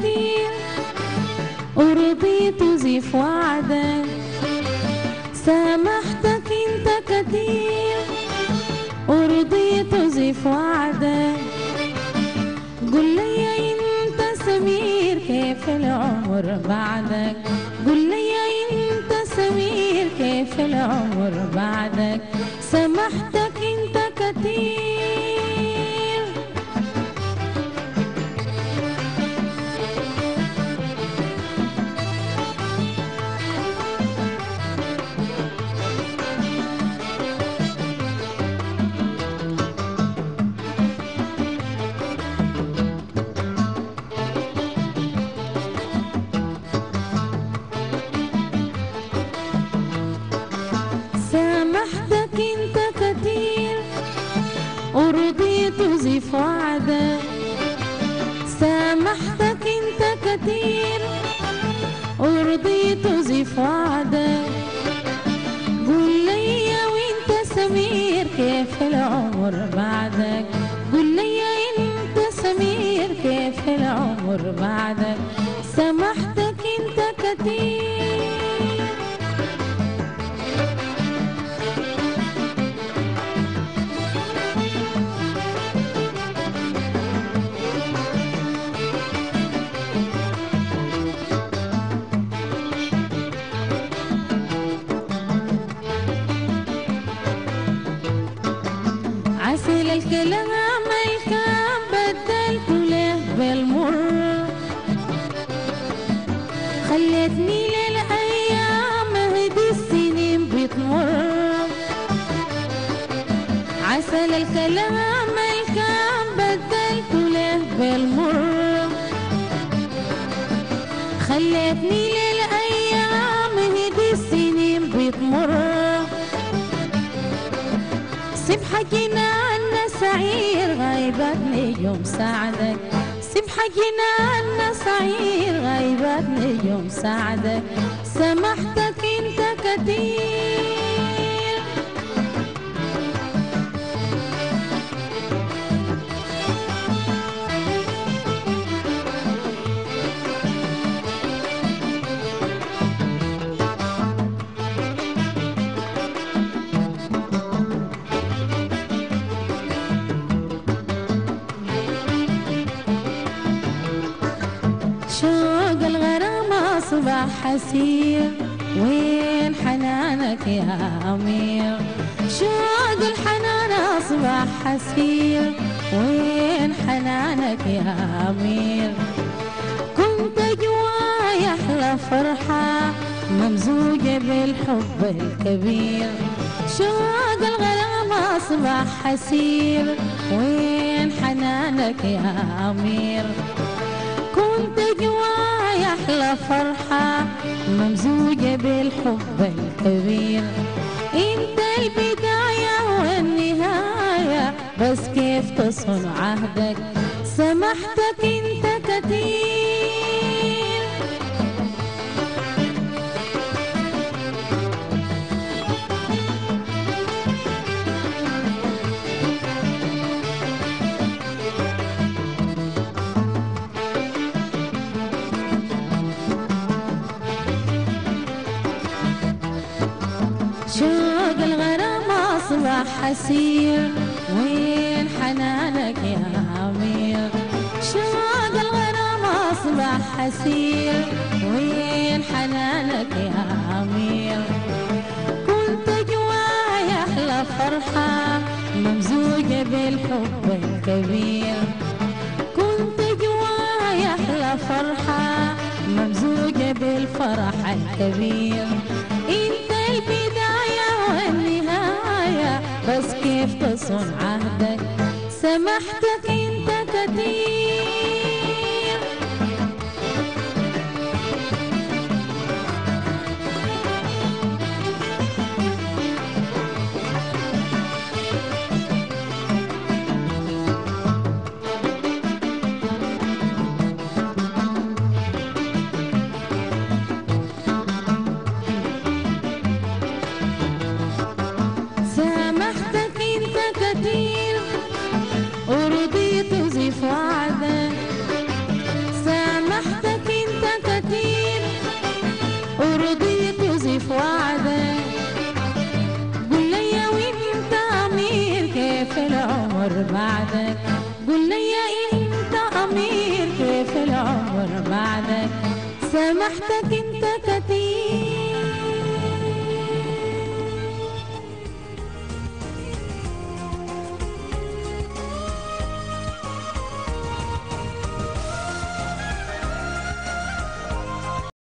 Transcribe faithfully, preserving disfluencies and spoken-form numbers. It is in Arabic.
كتير ورضيت زيف وعدك، سامحتك انت كتير ورضيت زيف وعدك. قل لي انت سمير كيف العمر بعدك، قل لي انت سمير كيف العمر بعدك، سامحتك انت كتير. سامحتك انت كتير ورضيت زيف وعدك، سامحتك انت كتير ورضيت زيف وعدك. قل لي وانت سمير كيف العمر بعدك، قل لي انت سمير كيف العمر بعدك، سامحتك انت كتير. عسل الكلام الكام بدلته له بالمر، خلتني للأيام هدي السنين بتمر. عسل الكلام الكام بدلته له بالمر، خلتني للأيام هدي السنين بتمر. سبحكينا عنا سعير غيبات نجوم سعدك، سبحكينا عنا سعير غيبات نجوم سعدك، سامحتك انت كتير. شوق الغرام أصبح حسير، وين حنانك يا أمير. شوق الحنان أصبح حسير، وين حنانك يا أمير. كنت جواي أحلى فرحة ممزوجة بالحب الكبير. شوق الغرام أصبح حسير، وين حنانك يا أمير. كنت جواي أحلى فرحة ممزوجة بالحب الكبير. انت البداية والنهاية بس كيف تصون عهدك، سامحتك انت كتير. شوق الغرام أصبح حسير، وين حنانك يا أمير. شوق الغرام أصبح حسير، وين حنانك يا أمير. كنت جواي أحلى فرحة ممزوجة بالحب الكبير. كنت جواي أحلى فرحة ممزوجة بالفرح الكبير. انت البداية والنهاية بس كيف تصون عهدك، سامحتك انت كتير. سامحتك انت كتير ورضيت سامحتك انت كتير